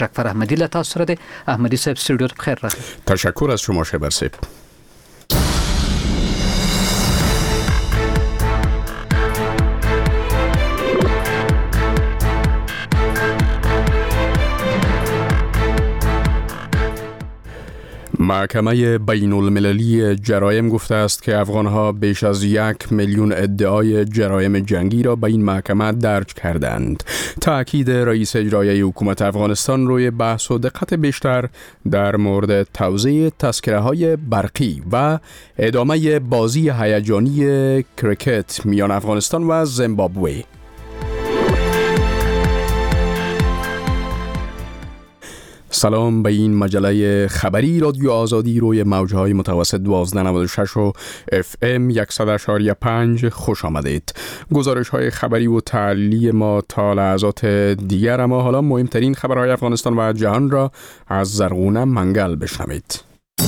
اکبر احمدی له تاسو سره دی. احمدی صاحب استودیو ته بخیر راغلی. تشکر از شما شهبر صاحب. محکمه بین المللی جرایم گفته است که افغانها بیش از 1 میلیون ادعای جرایم جنگی را به این محکمه درج کردند. تأکید رئیس اجرایی حکومت افغانستان روی بحث و دقت بیشتر در مورد توزیع تذکره‌های برقی و ادامه بازی هیجانی کریکت میان افغانستان و زیمبابوه. سلام به این مجله خبری رادیو آزادی روی موجهای متوسط 1296 و FM 100.5 خوش آمدید. گزارش های خبری و تحلیلی ما تا لحظات دیگر، اما حالا مهمترین خبرهای افغانستان و جهان را از زرغونه منگل بشنوید.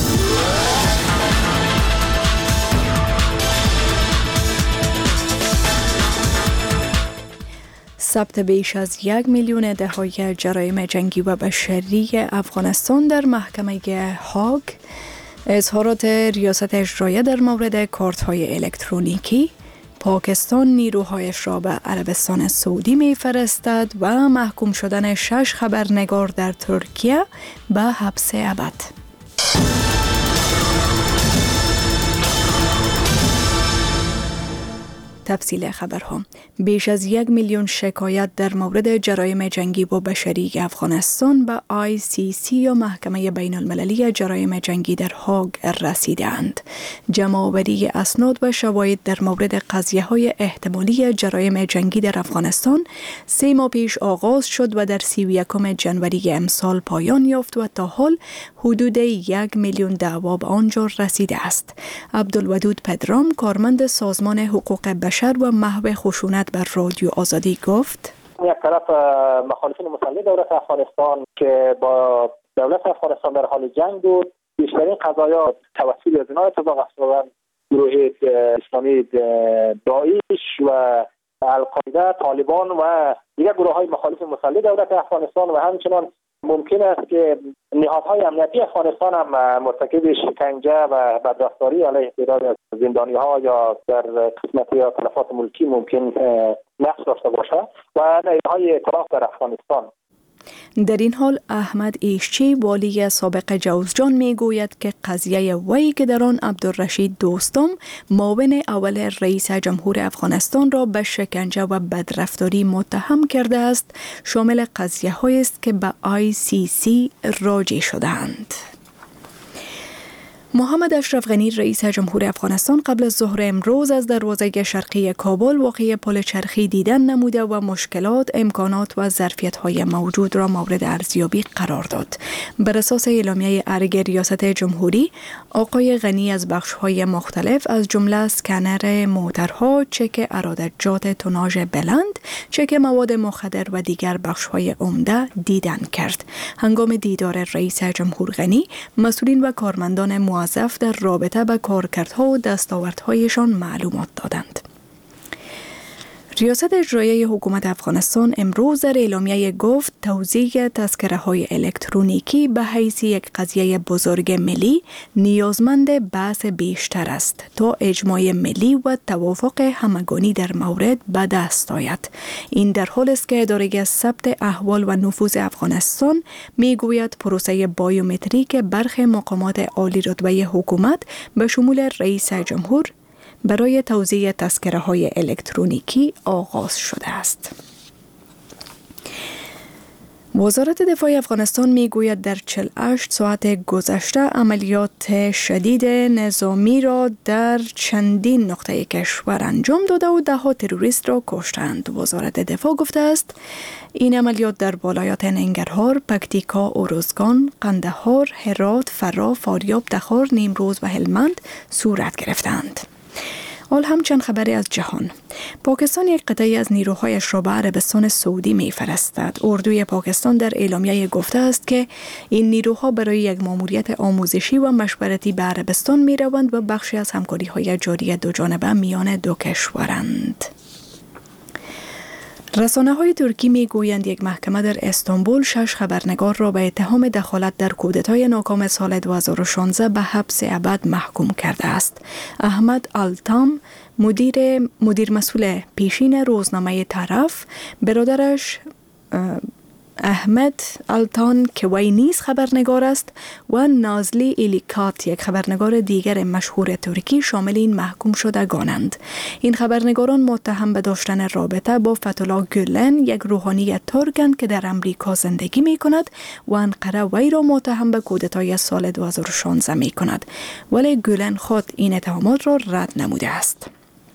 ثبت بیش از 1 میلیون ادعای جرایم جنگی و بشری افغانستان در محکمه هاگ، اظهارات ریاست اجرایی در مورد کارت‌های الکترونیکی، پاکستان نیروهایش را به عربستان سعودی می‌فرستد و محکوم شدن 6 خبرنگار در ترکیه به حبس ابد. تفصیل خبرها: بیش از 1 میلیون شکایت در مورد جرایم جنگی و بشری افغانستان به ICC یا محکمه بین المللی جرایم جنگی در هاگ رسیدند. جمع‌آوری اسناد و شواهد در مورد قضیه‌های احتمالی جرایم جنگی در افغانستان 3 ماه پیش آغاز شد و در 31 جنوری امسال پایان یافت و تا حال حدود 1 میلیون دعوا به آنجا رسیده است. عبدالودود پدرام، کارمند سازمان حقوق بشر و محو خشونت بر رادیو آزادی گفت: یک طرف مخالفین مسلح دولت افغانستان که با دولت افغانستان در حال جنگ بود، بیشترین قضایا توسط از اینا اتفاق افتادن. گروه اسلامی داعش و القاعده، طالبان و دیگر گروه های مخالف مسلح دولت افغانستان و همچنان ممکن است که نهادهای امنیتی افغانستان هم مرتکب شکنجه و بدرفتاری علیه تعداد زندانی‌ها یا در قسمت یا تلفات ملکی ممکن نقش داشته باشد و نهادهای اعتراف در افغانستان. در این حال احمد ایشچی، والی سابق جوزجان، می گوید که قضیه وی که در آن عبدالرشید دوستم، معاون اول رئیس جمهور افغانستان را به شکنجه و بدرفتاری متهم کرده است، شامل قضیه هایی است که به ICC راجع شدند. محمد اشرف غنی، رئیس جمهور افغانستان، قبل از ظهر امروز از دروازه شرقی کابل واقعه پل چرخی دیدن نموده و مشکلات، امکانات و ظرفیت‌های موجود را مورد ارزیابی قرار داد. بر اساس اعلامیه ارگ ریاست جمهوری، آقای غنی از بخش‌های مختلف از جمله اسکنر موترها، چک ارادتجات توناژ بلند، چک مواد مخدر و دیگر بخش‌های عمده دیدن کرد. هنگام دیدار رئیس جمهور غنی، مسئولین و کارمندان موظف در رابطه با کارکردها و دستاوردهایشان معلومات دادند. ریاست اجرایی حکومت افغانستان امروز در اعلامیه گفت توزیع تذکره‌های الکترونیکی به حیث یک قضیه بزرگ ملی نیازمند بحث بیشتر است تا اجماع ملی و توافق همگانی در مورد به دست آید. این در حالی است که اداره ثبت احوال و نفوذ افغانستان میگوید پروسه بایومتریک برخی مقامات عالی رتبه حکومت به شمول رئیس جمهور برای توزیع تذکره‌های الکترونیکی آغاز شده است. وزارت دفاع افغانستان میگوید در 48 ساعت گذشته عملیات شدید نظامی را در چندین نقطه کشور انجام داده و 10 تروریست را کشتند. وزارت دفاع گفته است این عملیات در ولایات ننگرهار، پکتیکا، اروزگان، قندهار، هرات، فرا، فاریاب، تخار، نیمروز و هلمند صورت گرفتند. حال همچند خبری از جهان. پاکستان یک قطعی از نیروهایش را به عربستان سعودی می‌فرستد. اردوی پاکستان در اعلامیه گفته است که این نیروها برای یک ماموریت آموزشی و مشورتی به عربستان می‌روند و بخشی از همکاری‌های جاری دو جانبه میان دو کشورند. رسانه‌های ترکی می‌گویند یک محکمه در استانبول 6 خبرنگار را به اتهام دخالت در کودتای ناکام سال 2016 به حبس ابد محکوم کرده است. احمد التام مدیر مسئول پیشین روزنامه طرف، برادرش احمد التان که وی نیز خبرنگار است و نازلی ایلیکات یک خبرنگار دیگر مشهور ترکی شامل این محکوم شدگانند. این خبرنگاران متهم به داشتن رابطه با فتولا گولن، یک روحانی ترکند که در امریکا زندگی می کند و انقره وی را متهم به کودتای سال 2016 می کند، ولی گولن خود این اتهامات را رد نموده است.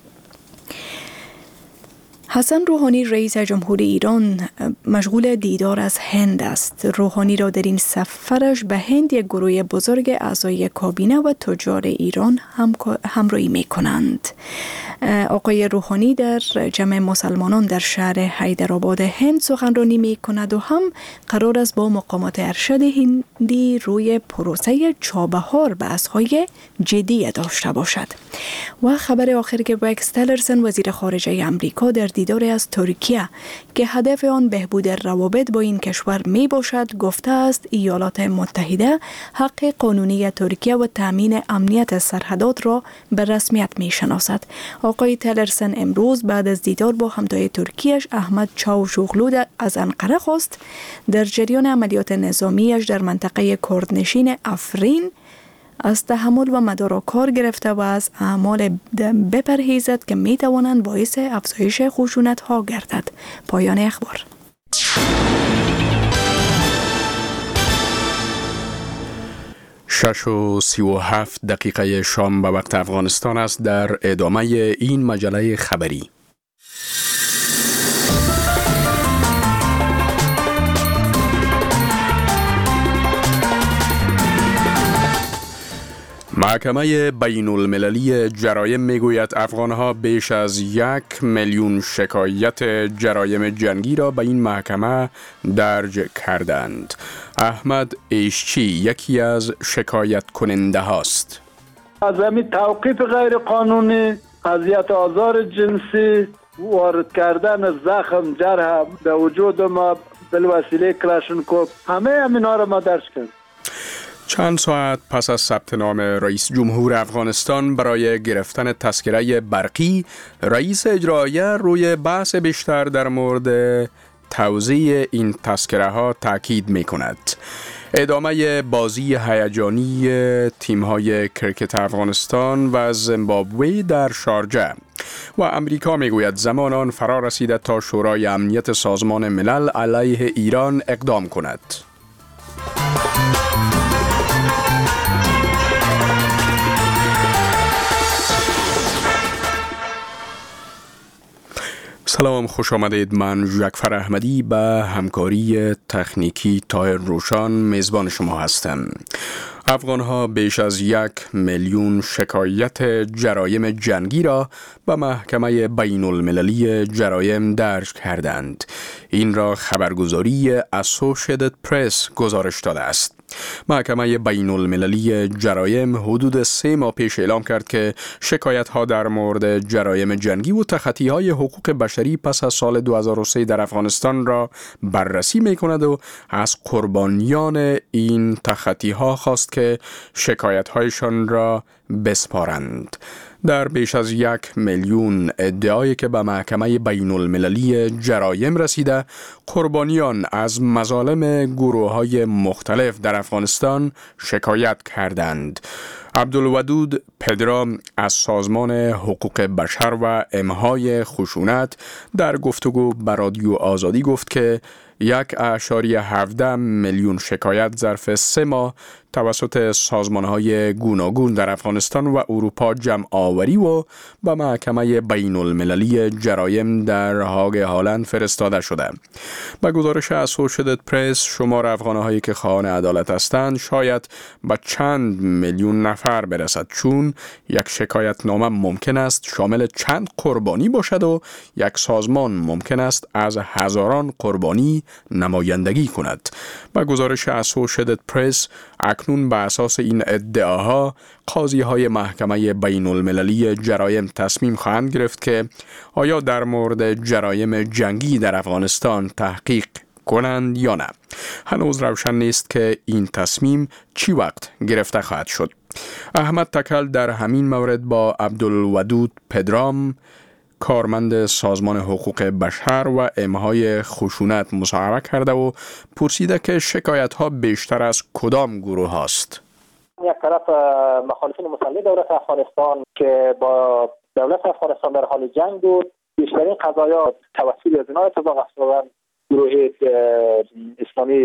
حسن روحانی رئیس جمهوری ایران مشغول دیدار از هند است. روحانی را در این سفرش به هند یک گروه بزرگ اعضای کابینه و تجار ایران همراهی می کنند. آقای روحانی در جمع مسلمانان در شهر حیدرآباد هند سخنرانی می کند و هم قرار است با مقامات ارشد هندی روی پروسه چابهار بحث‌های جدی داشته باشد. و خبر آخر که رکس تلرسن وزیر خارجه امریکا در دیدار از ترکیه که هدف آن بهبود روابط با این کشور می باشد گفته است ایالات متحده حق قانونی ترکیه و تامین امنیت سرحدات را به رسمیت می شناسد. آقای تلرسن امروز بعد از دیدار با همتای ترکیش احمد چاوشوغلو از انقره خواست در جریان عملیات نظامیش در منطقه کردنشین افرین از تحمل و مدار کار گرفته و از اعمال بپرهیزد که می توانند باعث افزایش خشونت ها گردد. پایان اخبار. شش و 37 دقیقه شام به وقت افغانستان است. در ادامه این مجله خبری محکمه بین المللی جرایم میگوید افغانها بیش از 1 میلیون شکایت جرایم جنگی را به این محکمه درج کردند. احمد ایشچی یکی از شکایت کننده هاست. از همین توقیف غیر قانونی، اذیت آزار جنسی، وارد کردن زخم جرح به وجود ما بالوسیله کلاشینکوف، همه همینا را ما درج کردیم. چند ساعت پس از ثبت نام رئیس جمهور افغانستان برای گرفتن تذکره برقی، رئیس اجراییه روی بحث بیشتر در مورد توزیع این تذکره ها تاکید می کند. ادامه بازی هیجانی تیم‌های کرکت افغانستان و زیمبابوه در شارجه و امریکا میگوید زمان آن فرا رسیده تا شورای امنیت سازمان ملل علیه ایران اقدام کند. سلام، خوش آمدید. من جعفر احمدی به همکاری تکنیکی طاهر روشان میزبان شما هستم. افغانها بیش از 1 میلیون شکایت جرایم جنگی را به محکمه بین المللی جرایم درج کردند. این را خبرگزاری اسوشیتد پرس گزارش داده است. محکمه بین المللی جرایم حدود 3 ماه پیش اعلام کرد که شکایت ها در مورد جرایم جنگی و تخطی های حقوق بشری پس از سال 2003 در افغانستان را بررسی می کند و از قربانیان این تخطی ها خواست که شکایت هایشان را بسپارند. در بیش از 1 میلیون ادعایی که به محکمه بین المللی جرایم رسیده، قربانیان از مظالم گروه‌های مختلف در افغانستان شکایت کردند. عبدالودود پدرا از سازمان حقوق بشر و امحای خشونت در گفتگو با رادیو آزادی گفت که 1.17 میلیون شکایت ظرف 3 ماه توسط سازمان‌های گوناگون در افغانستان و اروپا جمع آوری و به محکمه بین المللی جرایم در هاگ هالند فرستاده شده. با گزارش اسوشیتد پرس، شمار افغان‌هایی که خواهان عدالت هستند شاید به چند میلیون نفر برسد، چون یک شکایت نامه ممکن است شامل چند قربانی باشد و یک سازمان ممکن است از هزاران قربانی نمایندگی کند. با گزارش اسوشیتد پرس، اکنون بر اساس این ادعاها قاضی های محکمه بین المللی جرایم تصمیم خواهند گرفت که آیا در مورد جرایم جنگی در افغانستان تحقیق کنند یا نه. هنوز روشن نیست که این تصمیم چی وقت گرفته خواهد شد. احمد تکل در همین مورد با عبدالودود پدرام، کارمند سازمان حقوق بشر و امهای خشونت مصاحبه کرده و پرسیده که شکایت ها بیشتر از کدام گروه هاست. یک طرف مخالفین مسلح دولت افغانستان که با دولت افغانستان در حال جنگ بود، بیشترین قضایا توسط زنا اتفاق افتادن. گروه اسلامی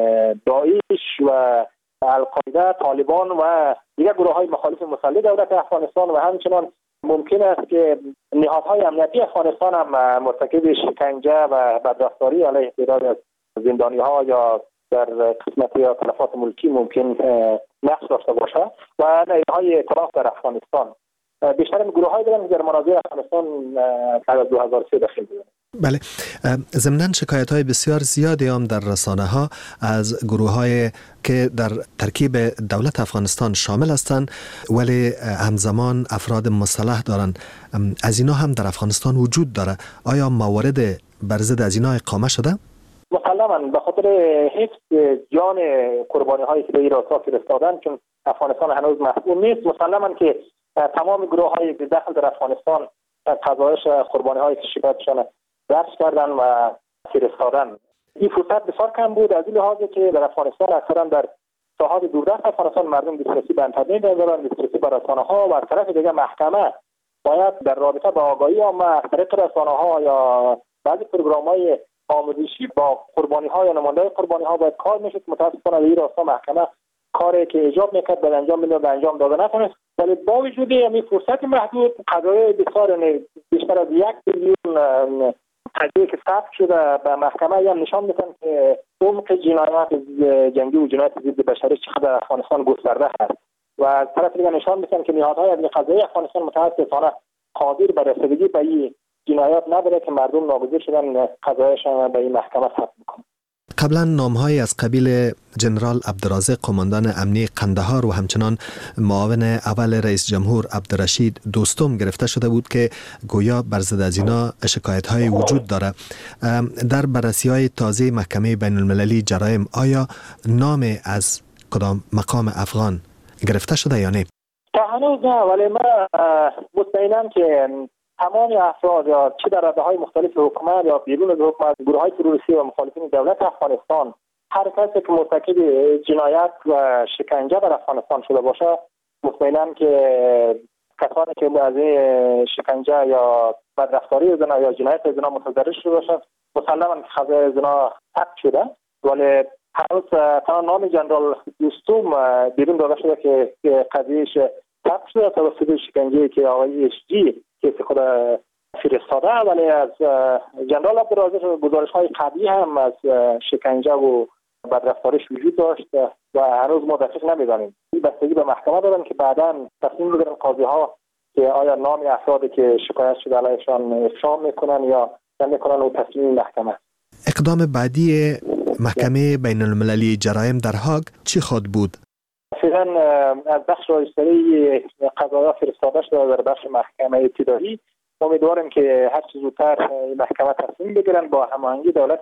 داعش و القاعده، طالبان و دیگر گروه های مخالف مسلح دولت افغانستان و همچنان ممکن است که نهادهای امنیتی افغانستان هم مرتکب شکنجه و بدرفتاری علیه تعداد از زندانی ها یا در قسمت یا تلفات ملکی ممکن نقش داشته باشه و نهادهای اطلاف در افغانستان. بیشتر گروه های دیگر در مناظر افغانستان بعد از 2003 داخل بودند. بله، ضمناً شکایت‌های بسیار زیادی هم در رسانه‌ها از گروه‌های که در ترکیب دولت افغانستان شامل هستند ولی همزمان افراد مسلح دارند. از اینا هم در افغانستان وجود داره. آیا موارد بر ضد از اینا اقامه شده؟ مسلماً به خاطر حفظ جان قربانی‌هایی که به ایران فرستادن، چون افغانستان هنوز مسئول نیست، مسلماً که تمام گروه‌های داخل در افغانستان قضایش قربانی‌هایی که شکایتشان درس کردن و فرستادن. این فرصت بسیار کم بود از این لحاظ که در افغانستان اکثرا در ساحات دوردست افغانستان مردم دسترسی به اینترنت ندارن، دسترسی به رسانه‌ها و از طرف دیگه محکمه باید در رابطه با آگاهی عامه از طریق رسانه‌ها یا بعضی پروگرام‌های آموزشی با قربانی‌ها یا نماینده‌های قربانی‌ها باید کار می‌شد. متأسفانه در این راستا محکمه کاری که ایجاب می‌کرد به انجام می‌داد به انجام داده نتونست. ولی با وجود این فرصت محدود قضایای بسیار بیشتر از 1 میلیون قضیه که ثبت شده به محکمه هم نشان میدن که عمق جنایات جنگی و جنایت ضد بشری چقدر افغانستان گسترده است و از طرف دیگر نشان میدن که نهادهای امنیتی قضایی افغانستان متاسفانه قادر به رسیدگی به این جنایات نداره که مردم ناگزیر شدن قضایشان به این محکمه ثبت میکنن. قبلا نام‌های از قبیل جنرال عبدالرازق قماندان امنی قندهار و همچنان معاون اول رئیس جمهور عبدالرشید دوستم گرفته شده بود که گویا بر ضد از اینا شکایت‌های وجود داره. در بررسی‌های تازه محکمه بین المللی جرایم آیا نام از کدام مقام افغان گرفته شده یا نه؟ تا هنوز نه، ولی من مطمئنم که تمام افراد یا چه در رده‌های مختلف حکومت یا بیرون از حکومت، گروه‌های تروریستی و مخالفین دولت افغانستان، هر کسی که مرتکب جنایت و شکنجه در افغانستان شده باشه، مطمئنم که کسانی که از شکنجه یا بدرفتاری زنا یا جنایت زنا متضرر شده باشند، مسلماً قضیه زنا ثبت شده، ولی هنوز تنها نام جنرال دوستم بیرون داده شده که قضیهش ثبت شده توسط شکنجه که آقای HG که خود فرستاده، ولی از جنرال عبدالرازق گزارش‌های قبلی هم از شکنجه و بدرفتاریش وجود داشت و هنوز ما دقیق نمی‌دانیم. این بستگی به محکمه دارن که بعداً تصمیم بگیرن قاضی‌ها که آیا نام افرادی که شکایت شده علیهشان افشا میکنن یا نمیکنن و تصمیم محکمه. اقدام بعدی محکمه بین المللی جرایم در هاگ چی خواهد بود؟ فعلا از بخش رایستری قضایا فرستاده شده در بخش محکمه ابتدایی. امیدواریم که هر چه زودتر محکمه تصمیم بگیرن با هماهنگی دولت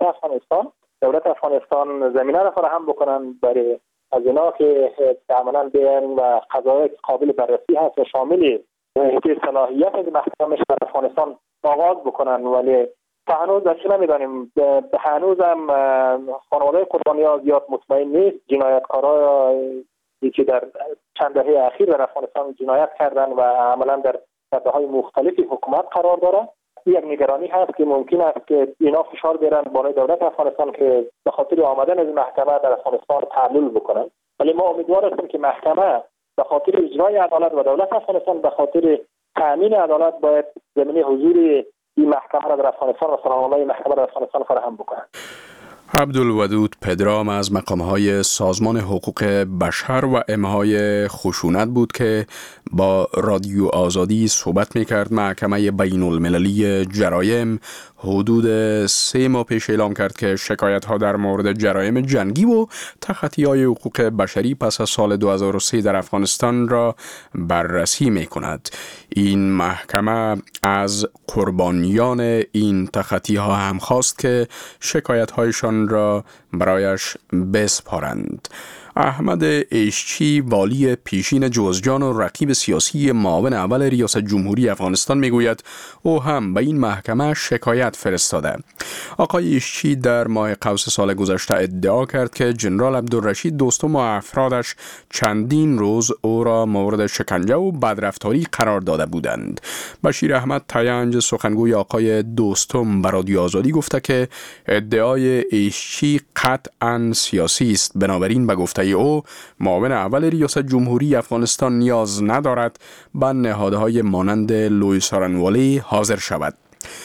افغانستان زمینه را فراهم بکنن برای از اینا که عملاً بیان و قضایا قابل بررسی هست و شامل صلاحیت از محکمه در افغانستان آغاز بکنن، ولی تا هنوز داشته نمیدانیم. هنوز هم خانواده قربانی‌ها زیاد مطمئن نیست. جنایتکارا که در چند دهه اخیر در افغانستان جنایت کردن و عملاً در سطح‌های مختلفی حکومت قرار داره، یک نگرانی هست که ممکن است که اینا فشار بیارن بالای دولت افغانستان که به خاطر آمدن از محکمه در افغانستان تعلل بکنن. ولی ما امیدوار هستیم که محکمه به خاطر اجرای عدالت و دولت افغانستان به خاطر تامین عدالت باید زمینه حضور این محکمه را در افغانستان و سرنامه محکمه در افغانستان فراهم بکنن. عبدالودود پدرام از مقامهای سازمان حقوق بشر و امهای خشونت بود که با رادیو آزادی صحبت میکرد. محکمه بین المللی جرایم حدود 3 ماه پیش اعلام کرد که شکایت ها در مورد جرایم جنگی و تخطی های حقوق بشری پس از سال 2003 در افغانستان را بررسی می کند. این محکمه از قربانیان این تخطی ها هم خواست که شکایت هایشان را برایش بسپارند. احمد عشچی والی پیشین جوزجان و رقیب سیاسی معاون اول ریاست جمهوری افغانستان میگوید او هم به این محکمه شکایت فرستاده. آقای عشچی در ماه قوس سال گذشته ادعا کرد که جنرال عبدالرشید دوستم و افرادش چندین روز او را مورد شکنجه و بدرفتاری قرار داده بودند. بشیر احمد تینج سخنگوی آقای دوستم به رادیو آزادی گفته که ادعای عشچی قطعاً سیاسی است. بنابراین به گفته او معاون اول ریاست جمهوری افغانستان نیاز ندارد به نهادهای مانند لوی سارنوالی حاضر شود.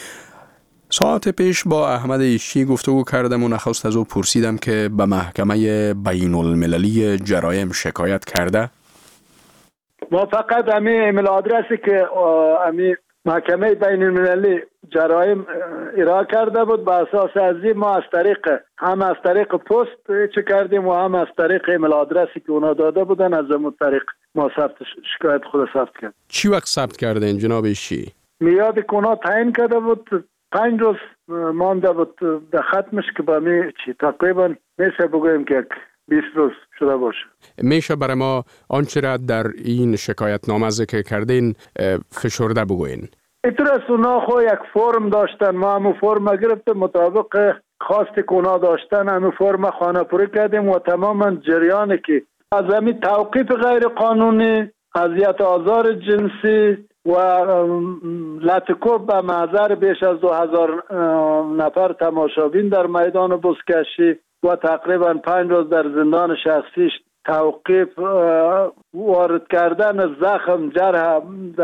ساعت پیش با احمد عشچی گفتگو کردم و نخست از او پرسیدم که به محکمه بین المللی جرایم شکایت کرده. ما فقط همین ایمیل آدرسی که همین محکمه بین المللی جرایم ارائه کرده بود، به اساس از ما هم از طریق پست چه کردیم و هم از طریق ایمیل آدرسی که اونا داده بودن از اون طریق ما شکایت خود ثبت کرد. چی وقت ثبت کردین جناب عشچی؟ میاد که اونا تعیین کرده بود 5 روز مانده بود در ختمش که با می تقریبا میشه بگویم که 20 روز شده باشه. میشه برای ما آنچه را در این شکایت نامه ذکر کردین فشرده بگوین؟ اینطور است اونا خود یک فرم داشتن، ما همون فرم گرفتیم مطابق خواست که اونا داشتن همون فرم خانه پوری کردیم و تماما جریانی که از همین توقیف غیر قانونی، اذیت آزار جنسی و لطکوب به محضر بیش از 2000 نفر تماشابین در میدان بزکشی و تقریبا 5 روز در زندان شخصیش توقیف، وارد کردن زخم جرح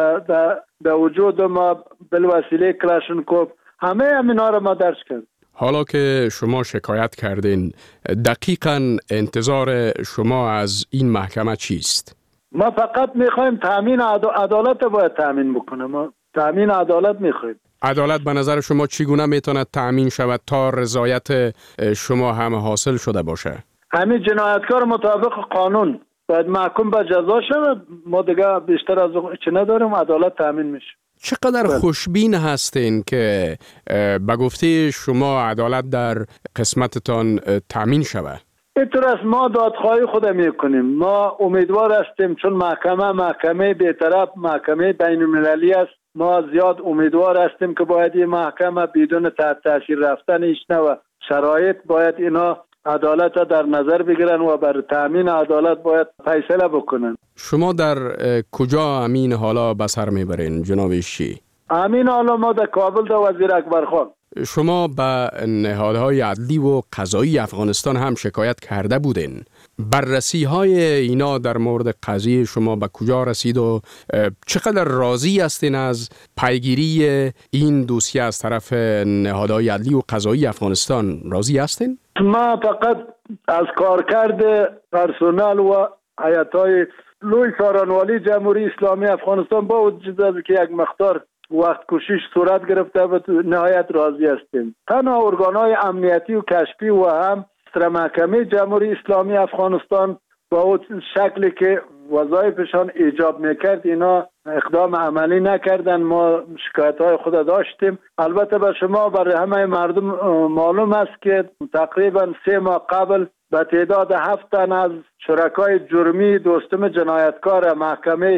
در وجود ما بالوسیله کلاشنکوف، همه همینا را ما درج کردیم. حالا که شما شکایت کردین، دقیقاً انتظار شما از این محکمه چیست؟ ما فقط میخوایم تامین عدالت باید تامین بکنه. ما تامین عدالت میخوایم. عدالت به نظر شما چگونه میتواند تامین شود تا رضایت شما هم حاصل شده باشه؟ همین جنایتکار مطابق قانون باید محکوم به جزا شود. ما دیگه بیشتر از چه نداریم، عدالت تامین میشه. چقدر خوشبین هستین که به گفته شما عدالت در قسمتتان تامین شود؟ اینطور است ما دادخواهی خود میکنیم. ما امیدوار هستیم چون محکمه بی‌طرف محکمه بین المللی است. ما زیاد امیدوار هستیم که باید این محکمه بدون تحت تاثیر رفتن ایشنا و شرایط باید اینا عدالت در نظر بگیرن و بر تامین عدالت باید فیصله بکنن. شما در کجا امین حالا به سر میبرین جناب عشچی؟ امین حالا ما در کابل در وزیر اکبر خان. شما به نهادهای عدلی و قضایی افغانستان هم شکایت کرده بودین. بررسی های اینا در مورد قضیه شما به کجا رسید و چقدر راضی هستین از پیگیری این دوسیه از طرف نهادهای عدلی و قضایی افغانستان؟ راضی هستین؟ ما فقط از کارکرد پرسنل و هیئت‌های لوی سارنوالی جمهوری اسلامی افغانستان با وجود از که یک مقدار وقت کشیش صورت گرفته و نهایت راضی هستیم. تنها ارگان‌های امنیتی و کشفی و هم محکمه جمهوری اسلامی افغانستان با اون شکلی که وظایفشان ایجاب میکرد اینا اقدام عملی نکردن. ما شکایت‌های خود داشتیم. البته به شما برای همه مردم معلوم است که تقریبا 3 ماه قبل به تعداد 7 تن از شرکای جرمی دوستم جنایتکار محکمه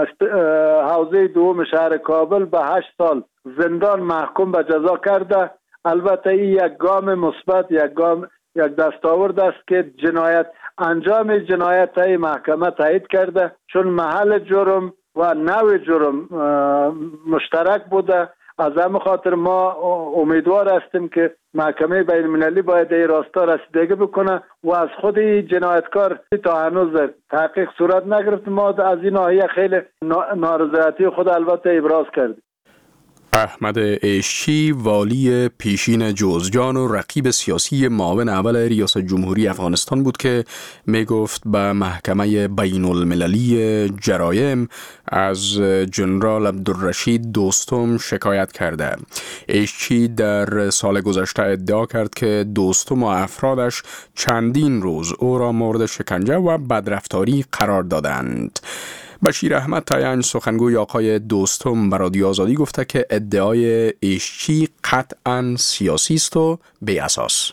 حوزه دوم شهر کابل به 8 سال زندان محکوم به جزا کرده. البته این یک گام مثبت، یک دستاورد است که انجام جنایت های محکمه تایید کرده، چون محل جرم و نوع جرم مشترک بوده. از همین خاطر ما امیدوار هستیم که محکمه بین المللی باید این راستا رسیدگی بکنه و از خود جنایتکار تا هنوز تحقیق صورت نگرفت. ما از این ناحیه خیلی نارضایتی خود البته ابراز کردیم. احمد عشچی والی پیشین جوزجان و رقیب سیاسی معاون اول ریاست جمهوری افغانستان بود که می گفت به محکمه بین المللی جرایم از جنرال عبدالرشید دوستم شکایت کرده. عشچی در سال گذشته ادعا کرد که دوستم و افرادش چندین روز او را مورد شکنجه و بدرفتاری قرار دادند. بشیر احمد تاینج سخنگوی آقای دوستم به رادیو آزادی گفته که ادعای عشچی قطعاً سیاسی است و بی اساس.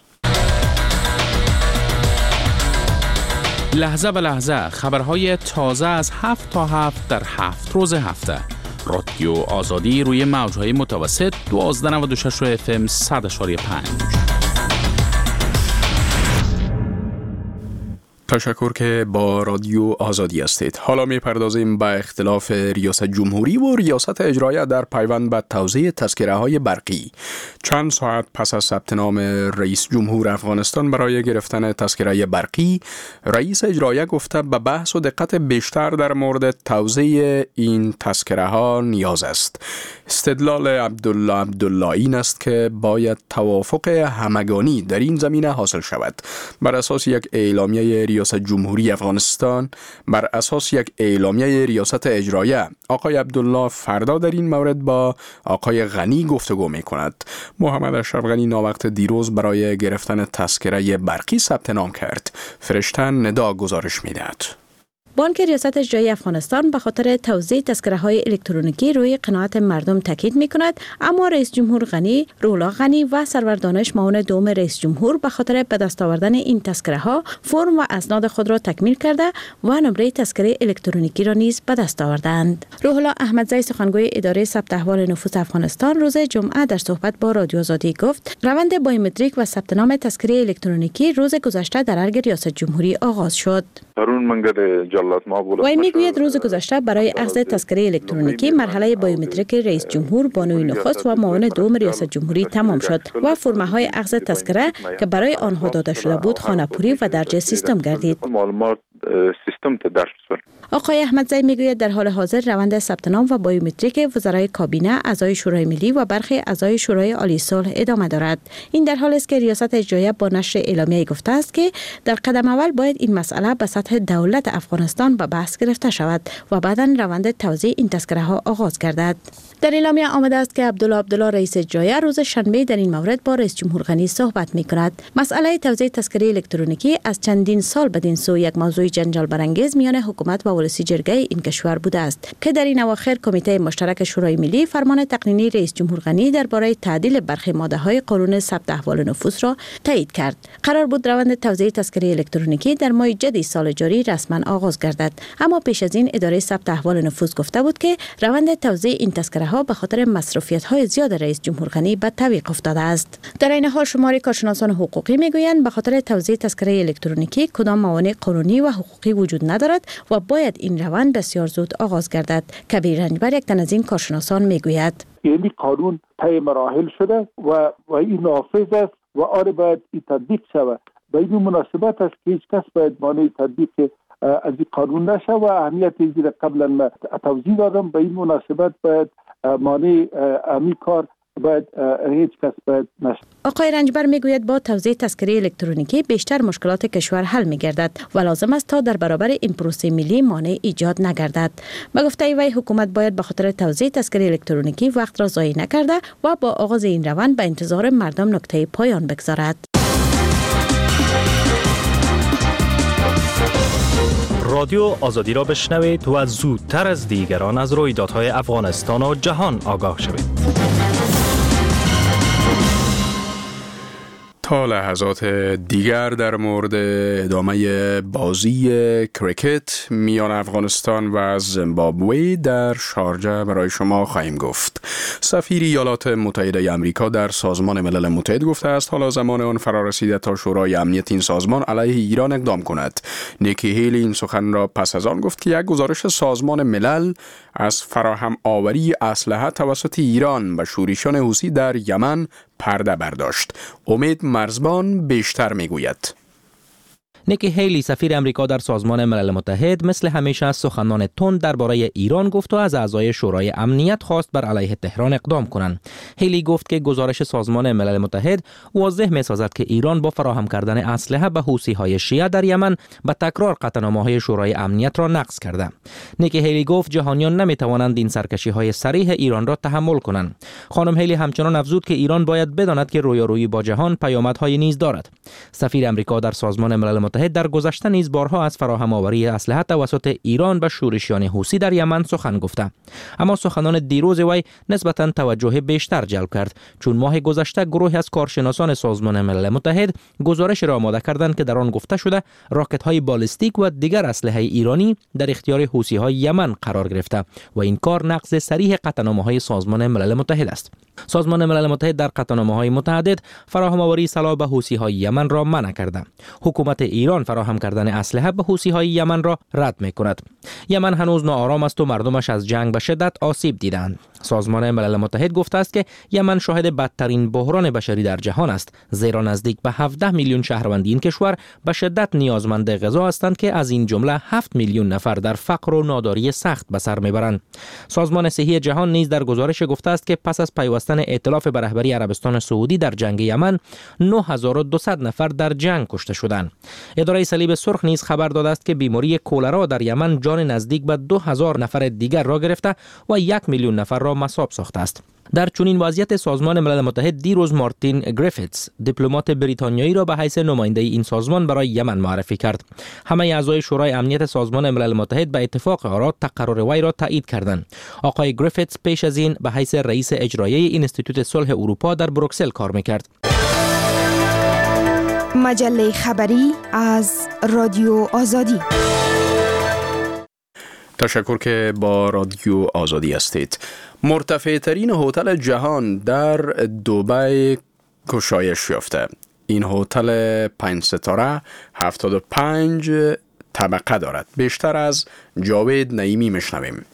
لحظه به لحظه خبرهای تازه از 7 تا 7 در 7 روز هفته. رادیو آزادی روی موجهای متوسط 1296 FM 100.5. تشکر که با رادیو آزادی هستید. حالا می‌پردازیم به اختلاف ریاست جمهوری و ریاست اجرایه در پیوند به توزیع تذکره‌های برقی. چند ساعت پس از ثبت نام رئیس جمهور افغانستان برای گرفتن تذکره برقی، رئیس اجرایه گفته به بحث و دقت بیشتر در مورد توزیع این تذکره‌ها نیاز است. استدلال عبدالله این است که باید توافق همگانی در این زمینه حاصل شود. بر اساس یک اعلامیه ریاست جمهوری افغانستان، بر اساس یک اعلامیه ریاست اجرایه، آقای عبدالله فردا در این مورد با آقای غنی گفتگو می کند. محمد اشرف غنی ناوقت دیروز برای گرفتن تذکره برقی ثبت نام کرد. فرشتن ندا گزارش می دهد. بانک ریاست اجرایی افغانستان به خاطر توزیع تذکره‌های الکترونیکی روی قناعت مردم تاکید می‌کند، اما رئیس جمهور غنی، روح الله غنی و سرور دانش معاون دوم رئیس جمهور به خاطر به دست آوردن این تذکره‌ها فرم و اسناد خود را تکمیل کرده و نمره تذکره الکترونیکی را نیز به دست آوردند. روح الله احمدزی سخنگوی اداره ثبت احوال نفوس افغانستان روز جمعه در صحبت با رادیو آزادی گفت روند بایومتریک و ثبت نام تذکره الکترونیکی روز گذشته در ارگ ریاست جمهوری آغاز شد. وی میگوید روز گذشته برای اخذ تذکره الکترونیکی مرحله بایومتریک رئیس جمهور، بانوی نخست و معاون دوم ریاست جمهوری تمام شد و فرم‌های اخذ تذکره که برای آنها داده شده بود خانه‌پوری و درج سیستم گردید. آقای احمدزی میگوید در حال حاضر روند ثبت نام و بایومتریک وزرای کابینه، اعضای شورای ملی و برخی اعضای شورای عالی صلح ادامه دارد. این در حالی است که ریاست اجرایه با نشر اعلامیه گفته است که در قدم اول باید این مسئله به سطح دولت افغانستان به بحث گرفته شود و بعداً روند توزیع این تذکره ها آغاز گردد. در اعلامیه آمده است که عبدالله رئیس اجرایه روز شنبه در این مورد با رئیس جمهور غنی صحبت می‌کند. مسئله توزیع تذکره الکترونیکی از چندین سال بدین سو یک موضوع جنجال برانگیز میان حکومت و ولسی جرگه این کشور بوده است که در این اواخر کمیته مشترک شورای ملی فرمان تقنینی رئیس جمهور غنی درباره تعدیل برخی ماده‌های قانون ثبت احوال نفوس را تایید کرد. قرار بود روند توزیع تذکره الکترونیکی در ماه جدی سال جاری رسما آغاز گردد، اما پیش از این اداره ثبت احوال نفوس گفته بود که روند توزیع این تذکره ها به خاطر مصروفیت‌های زیاد رئیس جمهور غنی به تعویق افتاده است. در این حال شماری کارشناسان حقوقی میگویند به خاطر توزیع تذکره الکترونیکی کدام موانع قانونی و حقوقی وجود ندارد و باید این روند بسیار زود آغاز گردد. کبیر رنجبر یک تن از این کارشناسان میگوید یعنی قانون طی مراحل شده و این نافذ است و آن باید تطبیق شود. به این مناسبت است که هیچ کس باید مانع تطبیق از این قانون نشه و اهمیت زیر قبلا توضیح دادم. به این مناسبت باید مانع امی کار باید هیچ کس باید نشه. آقای رنجبر میگوید با توزیع تذکره الکترونیکی بیشتر مشکلات کشور حل میگردد و لازم است تا در برابر این پروسه ملی مانع ایجاد نگردد. به گفته وی حکومت باید به خاطر توزیع تذکره الکترونیکی وقت را ضایع نکرده و با آغاز این روند به انتظار مردم نقطه پایان بگذارد. رادیو آزادی را بشنوید و زودتر از دیگران از رویدادهای افغانستان و جهان آگاه شوید. تا لحظات دیگر در مورد ادامه بازی کریکت میان افغانستان و زیمبابوه در شارجه برای شما خواهیم گفت. سفیر ایالات متحده آمریکا در سازمان ملل متحد گفته است حالا زمان آن فرا رسیده تا شورای امنیت این سازمان علیه ایران اقدام کند. نیکی هیلی این سخن را پس از آن گفت که یک گزارش سازمان ملل از فراهم آوری اسلحه توسط ایران به شورشیان حوثی در یمن پرده برداشت. امید مرزبان بیشتر میگوید. نیکی هیلی سفیر امریکا در سازمان ملل متحد مثل همیشه از سخنان تند درباره ایران گفت و از اعضای شورای امنیت خواست بر علیه تهران اقدام کنند. هیلی گفت که گزارش سازمان ملل متحد واضح می‌سازد که ایران با فراهم کردن اسلحه به حوثی‌های شیعه در یمن به تکرار قطعنامه‌های شورای امنیت را نقض کرده. نیکی هیلی گفت جهانیان نمی‌توانند این سرکشی‌های صریح ایران را تحمل کنند. خانم هیلی همچنان افزود که ایران باید بداند که رویارویی با جهان پیامدهای نیز دارد. سفیر امریکا در سازمان ملل متحد در گذشته نیز بارها از فراهم آوری اسلحه توسط ایران به شورشیان حوثی در یمن سخن گفته، اما سخنان دیروز وی نسبتاً توجه بیشتر جلب کرد، چون ماه گذشته گروهی از کارشناسان سازمان ملل متحد گزارش را آماده کردند که در آن گفته شده راکت‌های بالستیک و دیگر اسلحه ایرانی در اختیار حوثی‌های یمن قرار گرفته و این کار نقض صریح قطعنامه‌های سازمان ملل متحد است. سازمان ملل متحد در قطعنامه‌های متعدد فراهم آوری سلاح به حوثی‌های یمن را منع کرده. حکومت ایران فراهم کردن اسلحه به حوثی‌های یمن را رد می‌کند. یمن هنوز ناآرام است و مردمش از جنگ به شدت آسیب دیدند. سازمان ملل متحد گفته است که یمن شاهد بدترین بحران بشری در جهان است، زیرا نزدیک به 17 میلیون شهروند این کشور به شدت نیازمند غذا هستند که از این جمله 7 میلیون نفر در فقر و ناداری سخت به سر میبرند. سازمان صحی جهان نیز در گزارش گفته است که پس از پیوستن ائتلاف به رهبری عربستان سعودی در جنگ یمن 9200 نفر در جنگ کشته شدند. اداره صلیب سرخ نیز خبر داده است که بیماری کولرا در یمن جان نزدیک به 2000 نفر دیگر را گرفته و 1 میلیون نفر را مصاب ساخته است. در چنین وضعیت سازمان ملل متحد دیروز مارتین گریفیتس دیپلمات بریتانیایی را به حیث نماینده این سازمان برای یمن معرفی کرد. همه اعضای شورای امنیت سازمان ملل متحد به اتفاق آرا تقرر وی را تایید کردند. آقای گریفیتس پیش از این به حیث رئیس اجرایی اینستیتوت صلح اروپا در بروکسل کار می‌کرد. مجله خبری از رادیو آزادی. تشکر که با رادیو آزادی هستید. مرتفع ترین هتل جهان در دبی گشایش یافته. این هتل 5 ستاره 75 طبقه دارد. بیشتر از جاوید نعیمی میشنویم.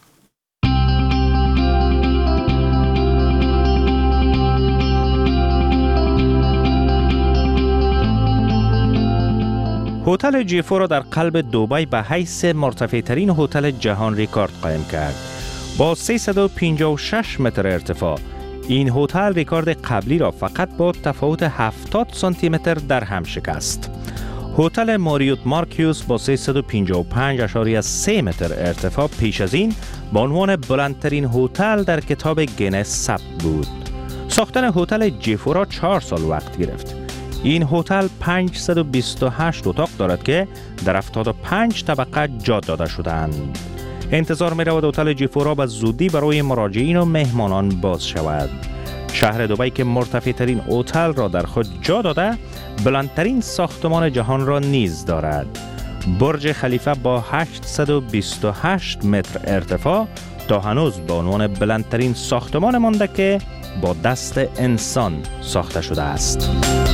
هتل جیفو را در قلب دبی به حیث مرتفع ترین هتل جهان ریکارد قائم کرد. با 356 متر ارتفاع، این هتل ریکارد قبلی را فقط با تفاوت 70 سانتی متر در هم شکست. هتل ماریوت مارکیوس با 355.3 متر ارتفاع پیش از این به عنوان بلندترین هتل در کتاب گینس ثبت بود. ساختن هتل جیفو را 4 سال وقت گرفت. این هتل 528 اتاق دارد که در 75 طبقه جا داده شدند. انتظار می رود هتل جیفو را به زودی برای مراجعین و مهمانان باز شود. شهر دبی که مرتفع ترین هتل را در خود جا داده، بلندترین ساختمان جهان را نیز دارد. برج خلیفه با 828 متر ارتفاع تا هنوز به عنوان بلندترین ساختمان مانده که با دست انسان ساخته شده است.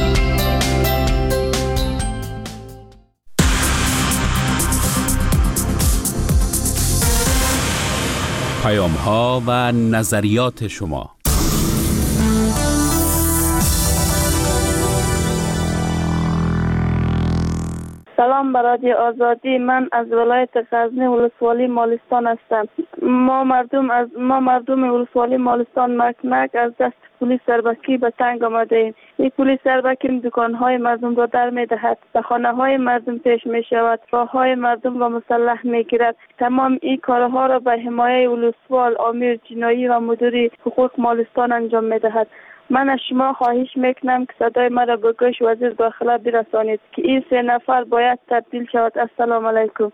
پیام‌ها و نظریات شما. سلام به رادیو آزادی. من از ولایت غزنی ولسوالی مالستان هستم. ما مردم ولسوالی مالستان مکنک از دست پلیس سربکی به تنگ آمده ایم. این پلیس سربکی دکان‌های مردم را در می‌دهد، به خانه‌های مردم پیش می‌شود، راه‌های مردم را مسلح می‌گیرد. تمام این کارها را به حمایت ولسوال، امیر جنایی و مدیر حقوق مالستان انجام می‌دهد. من از شما خواهش میکنم که صدای مرا به گوش وزیر داخله برسانید که این 3 نفر باید تبدیل شود. السلام علیکم.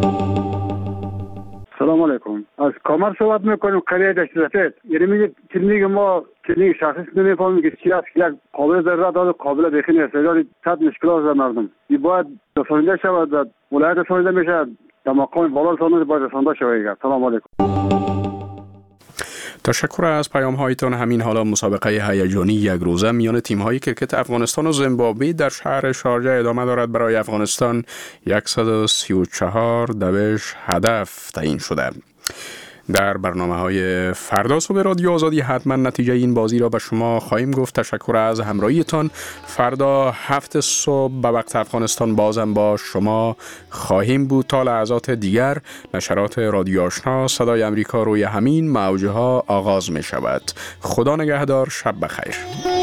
سلام علیکم. از کامر صحبت میکنیم قریه دشت رفت. یعنی میگه ما چنین شخص نمیفهمیم که چی است که یک قابل ضرورت داره، قابل بخین استعداد صد مشکلات در مردم این باید رسانده شود و ولایت رسانده میشه در مقام بالا رسانده باید رسانده شود. سلام علیکم. تشکر از پیام هایتان. همین حالا مسابقه هیجانی یک روزه میان تیم های کرکت افغانستان و زیمبابوه در شهر شارجه ادامه دارد. برای افغانستان 134 هدف تعیین شده. در برنامه‌های فردا صبح رادیو آزادی حتما نتیجه این بازی را به شما خواهیم گفت. تشکر از همراهیتان. فردا 7 صبح به وقت افغانستان بازم با شما خواهیم بود. تا لحظات دیگر نشرات رادیو آشنا صدای امریکا روی همین موج‌ها آغاز می شود. خدا نگهدار. شب بخیر.